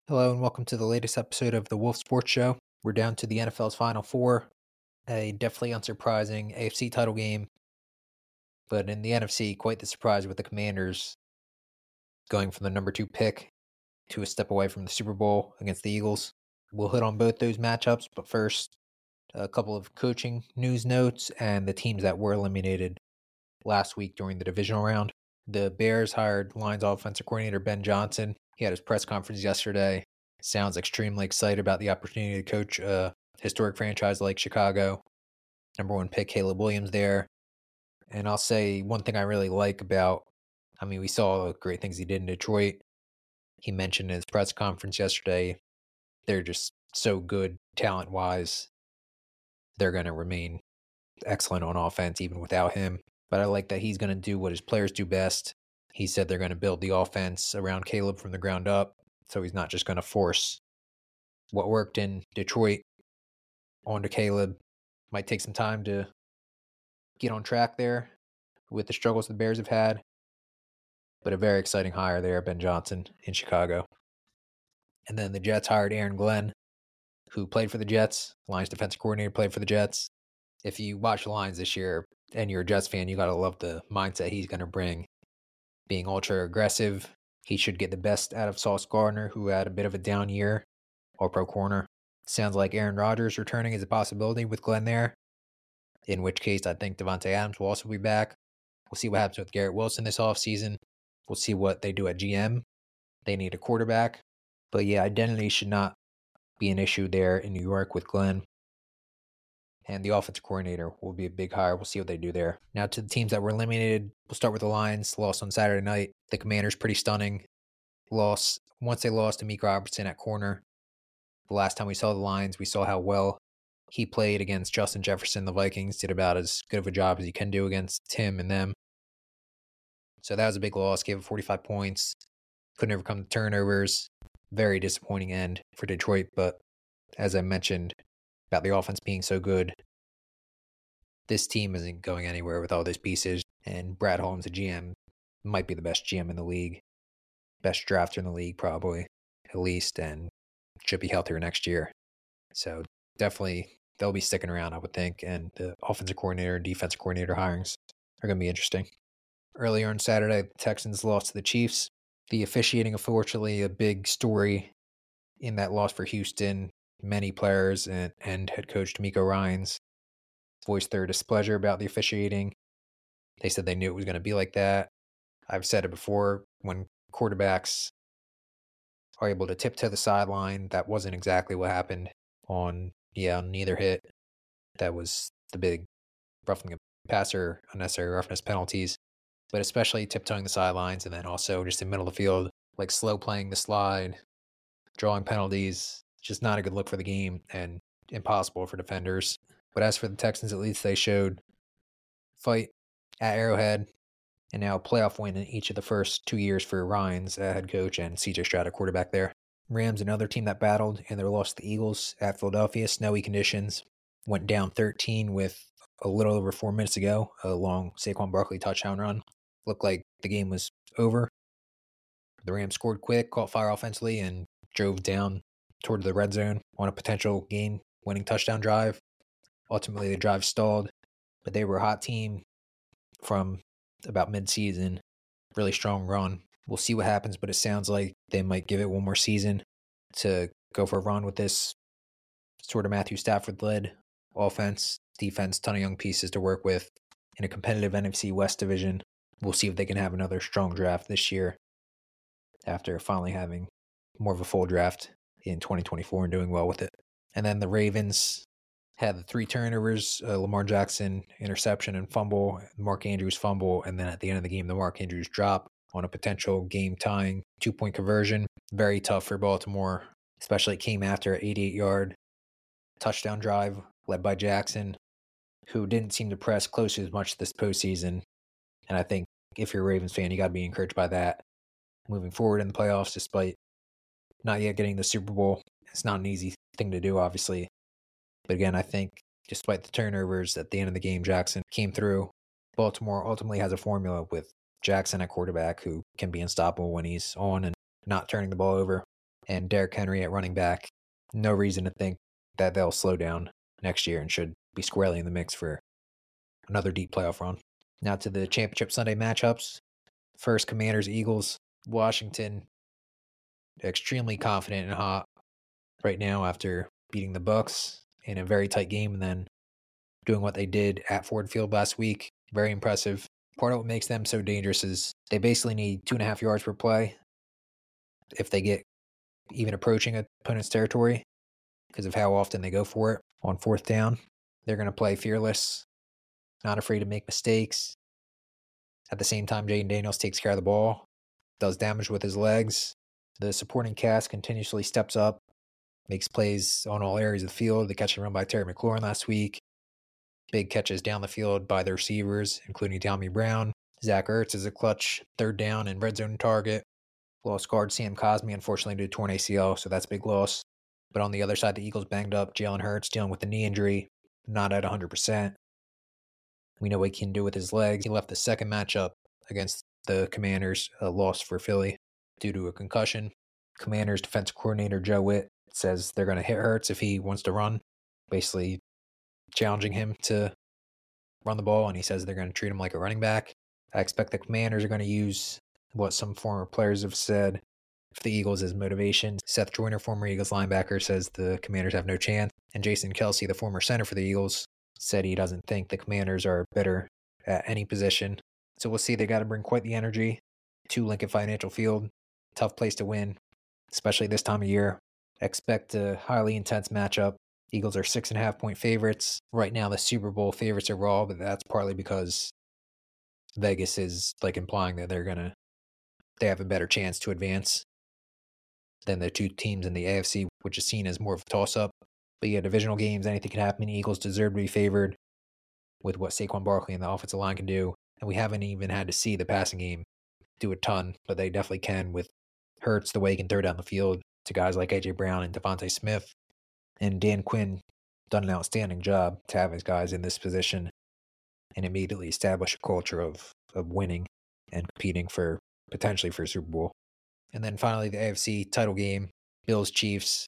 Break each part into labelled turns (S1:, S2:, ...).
S1: Hello and welcome to the latest episode of the Wolf Sports Show. We're down to the NFL's Final Four, a definitely unsurprising AFC title game, but in the NFC, quite the surprise with the Commanders going from the number 2 pick to a step away from the Super Bowl against the Eagles. We'll hit on both those matchups, but first, a couple of coaching news notes and the teams that were eliminated last week during the divisional round. The Bears hired Lions offensive coordinator Ben Johnson. He had his press conference yesterday. Sounds extremely excited about the opportunity to coach a historic franchise like Chicago. Number 1 pick Caleb Williams there. And I'll say one thing I really like we saw the great things he did in Detroit. He mentioned in his press conference yesterday, they're just so good talent-wise. They're going to remain excellent on offense even without him. But I like that he's going to do what his players do best. He said they're going to build the offense around Caleb from the ground up. So he's not just going to force what worked in Detroit onto Caleb. Might take some time to get on track there with the struggles the Bears have had. But a very exciting hire there, Ben Johnson in Chicago. And then the Jets hired Aaron Glenn, who played for the Jets. Lions defensive coordinator, played for the Jets. If you watch the Lions this year and you're a Jets fan, you got to love the mindset he's going to bring. Being ultra aggressive, he should get the best out of Sauce Gardner, who had a bit of a down year, All-Pro corner. Sounds like Aaron Rodgers returning is a possibility with Glenn there, in which case I think Devontae Adams will also be back. We'll see what happens with Garrett Wilson this offseason. We'll see what they do at GM. They need a quarterback. But yeah, identity should not be an issue there in New York with Glenn. And the offensive coordinator will be a big hire. We'll see what they do there. Now to the teams that were eliminated, we'll start with the Lions. Lost on Saturday night. The Commanders, pretty stunning loss. Once they lost to Meek Robertson at corner. The last time we saw the Lions, we saw how well he played against Justin Jefferson. The Vikings did about as good of a job as he can do against him and them. So that was a big loss. Gave up 45 points. Couldn't overcome the turnovers. Very disappointing end for Detroit. But as I mentioned about the offense being so good, this team isn't going anywhere with all those pieces. And Brad Holmes, the GM, might be the best GM in the league. Best drafter in the league, probably, at least. And should be healthier next year. So definitely they'll be sticking around, I would think. And the offensive coordinator and defensive coordinator hirings are going to be interesting. Earlier on Saturday, the Texans lost to the Chiefs. The officiating, unfortunately, a big story in that loss for Houston. Many players and head coach DeMeco Ryans voiced their displeasure about the officiating. They said they knew it was going to be like that. I've said it before, when quarterbacks are able to tiptoe the sideline, that wasn't exactly what happened on neither hit. That was the big roughing a passer, unnecessary roughness penalties, but especially tiptoeing the sidelines and then also just in the middle of the field, like slow playing the slide, drawing penalties, just not a good look for the game and impossible for defenders. But as for the Texans, at least they showed fight at Arrowhead and now a playoff win in each of the first 2 years for Ryans, head coach, and CJ Stroud, a quarterback there. Rams, another team that battled in their loss to the Eagles at Philadelphia. Snowy conditions. Went down 13 with a little over 4 minutes ago. A long Saquon Barkley touchdown run. Looked like the game was over. The Rams scored quick, caught fire offensively, and drove down toward the red zone on a potential game-winning touchdown drive. Ultimately, the drive stalled, but they were a hot team from about mid-season. Really strong run. We'll see what happens, but it sounds like they might give it one more season to go for a run with this sort of Matthew Stafford-led offense, defense, ton of young pieces to work with in a competitive NFC West division. We'll see if they can have another strong draft this year after finally having more of a full draft in 2024 and doing well with it. And then the Ravens had the 3 turnovers, Lamar Jackson interception and fumble, Mark Andrews fumble, and then at the end of the game, the Mark Andrews drop on a potential game-tying 2-point conversion. Very tough for Baltimore, especially it came after an 88-yard touchdown drive led by Jackson, who didn't seem to press close as much this postseason. And I think if you're a Ravens fan, you got to be encouraged by that. Moving forward in the playoffs, despite not yet getting the Super Bowl, it's not an easy thing to do, obviously. But again, I think despite the turnovers at the end of the game, Jackson came through. Baltimore ultimately has a formula with Jackson at quarterback who can be unstoppable when he's on and not turning the ball over. and Derrick Henry at running back. No reason to think that they'll slow down next year and should be squarely in the mix for another deep playoff run. Now to the championship Sunday matchups. First, Commanders, Eagles. Washington, extremely confident and hot right now after beating the Bucs in a very tight game and then doing what they did at Ford Field last week. Very impressive. Part of what makes them so dangerous is they basically need 2.5 yards per play if they get even approaching an opponent's territory because of how often they go for it on fourth down. They're going to play fearless, not afraid to make mistakes. At the same time, Jayden Daniels takes care of the ball, does damage with his legs. The supporting cast continuously steps up, makes plays on all areas of the field. The catch and run by Terry McLaurin last week. Big catches down the field by the receivers, including Tommy Brown. Zach Ertz is a clutch third down and red zone target. Lost guard Sam Cosmi, unfortunately, due to torn ACL, so that's a big loss. But on the other side, the Eagles banged up. Jalen Hurts dealing with a knee injury, not at 100%. We know what he can do with his legs. He left the second matchup against the Commanders, a loss for Philly due to a concussion. Commanders defensive coordinator Joe Witt says they're going to hit Hurts if he wants to run, basically challenging him to run the ball, and he says they're going to treat him like a running back. I expect the Commanders are going to use what some former players have said for the Eagles as motivation. Seth Joyner, former Eagles linebacker, says the Commanders have no chance. And Jason Kelsey, the former center for the Eagles, said he doesn't think the Commanders are better at any position. So we'll see. They got to bring quite the energy to Lincoln Financial Field. Tough place to win, especially this time of year. Expect a highly intense matchup. Eagles are 6.5-point favorites. Right now, the Super Bowl favorites are Raw, but that's partly because Vegas is implying that they have a better chance to advance than the two teams in the AFC, which is seen as more of a toss-up. But yeah, divisional games, anything can happen. The Eagles deserve to be favored with what Saquon Barkley and the offensive line can do. And we haven't even had to see the passing game do a ton, but they definitely can with Hurts, the way he can throw down the field to guys like A.J. Brown and Devontae Smith. And Dan Quinn done an outstanding job to have his guys in this position and immediately establish a culture of winning and competing potentially for a Super Bowl. And then finally, the AFC title game, Bills-Chiefs.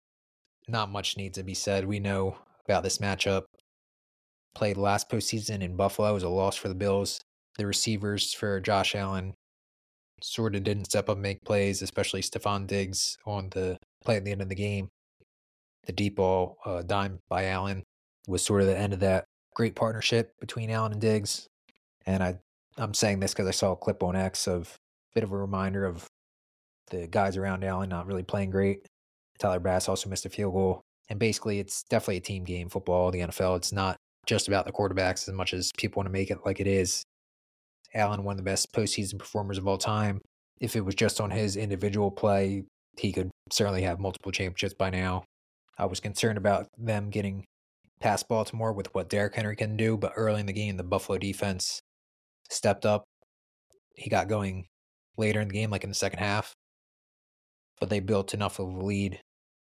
S1: Not much needs to be said. We know about this matchup. Played last postseason in Buffalo. It was a loss for the Bills. The receivers for Josh Allen sort of didn't step up and make plays, especially Stephon Diggs on the play at the end of the game. The deep ball dime by Allen was sort of the end of that great partnership between Allen and Diggs. And I'm saying this because I saw a clip on X of a bit of a reminder of the guys around Allen not really playing great. Tyler Bass also missed a field goal. And basically, it's definitely a team game, football, the NFL. It's not just about the quarterbacks as much as people want to make it like it is. Allen, one of the best postseason performers of all time. If it was just on his individual play, he could certainly have multiple championships by now. I was concerned about them getting past Baltimore with what Derrick Henry can do, but early in the game, the Buffalo defense stepped up. He got going later in the game, like in the second half, but they built enough of a lead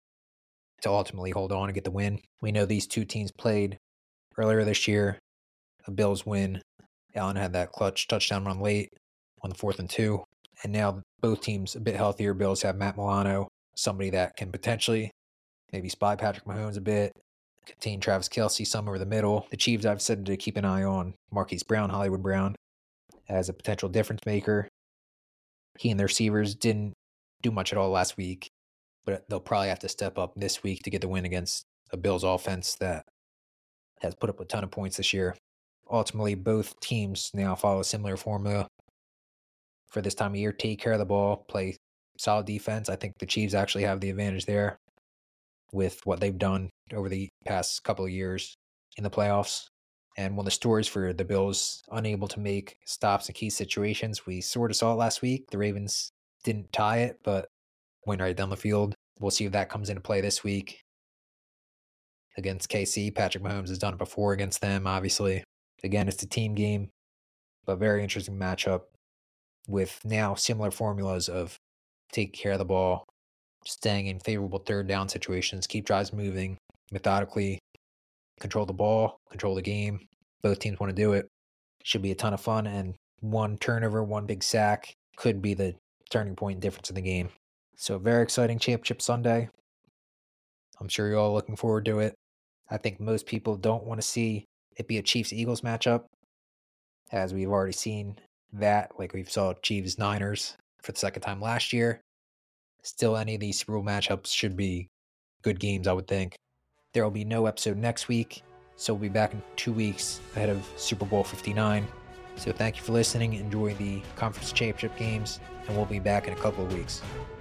S1: to ultimately hold on and get the win. We know these two teams played earlier this year. A Bills win. Allen had that clutch touchdown run late on the 4th and 2. And now both teams a bit healthier. Bills have Matt Milano, somebody that can potentially maybe spy Patrick Mahomes a bit, contain Travis Kelce somewhere in the middle. The Chiefs, I've said to keep an eye on Marquise Brown, Hollywood Brown, as a potential difference maker. He and the receivers didn't do much at all last week, but they'll probably have to step up this week to get the win against a Bills offense that has put up a ton of points this year. Ultimately, both teams now follow a similar formula for this time of year. Take care of the ball, play solid defense. I think the Chiefs actually have the advantage there with what they've done over the past couple of years in the playoffs. And one of the stories for the Bills, unable to make stops in key situations, we sort of saw it last week. The Ravens didn't tie it, but went right down the field. We'll see if that comes into play this week against KC. Patrick Mahomes has done it before against them, obviously. Again, it's a team game, but very interesting matchup with now similar formulas of take care of the ball, staying in favorable third down situations, keep drives moving methodically, control the ball, control the game. Both teams want to do it. Should be a ton of fun, and one turnover, one big sack could be the turning point difference in the game. So, very exciting Championship Sunday. I'm sure you're all looking forward to it. I think most people don't want to see it be a Chiefs-Eagles matchup, as we've already seen that. Like we saw Chiefs-Niners for the second time last year. Still, any of these Super Bowl matchups should be good games, I would think. There will be no episode next week, so we'll be back in 2 weeks ahead of Super Bowl 59. So thank you for listening. Enjoy the conference championship games, and we'll be back in a couple of weeks.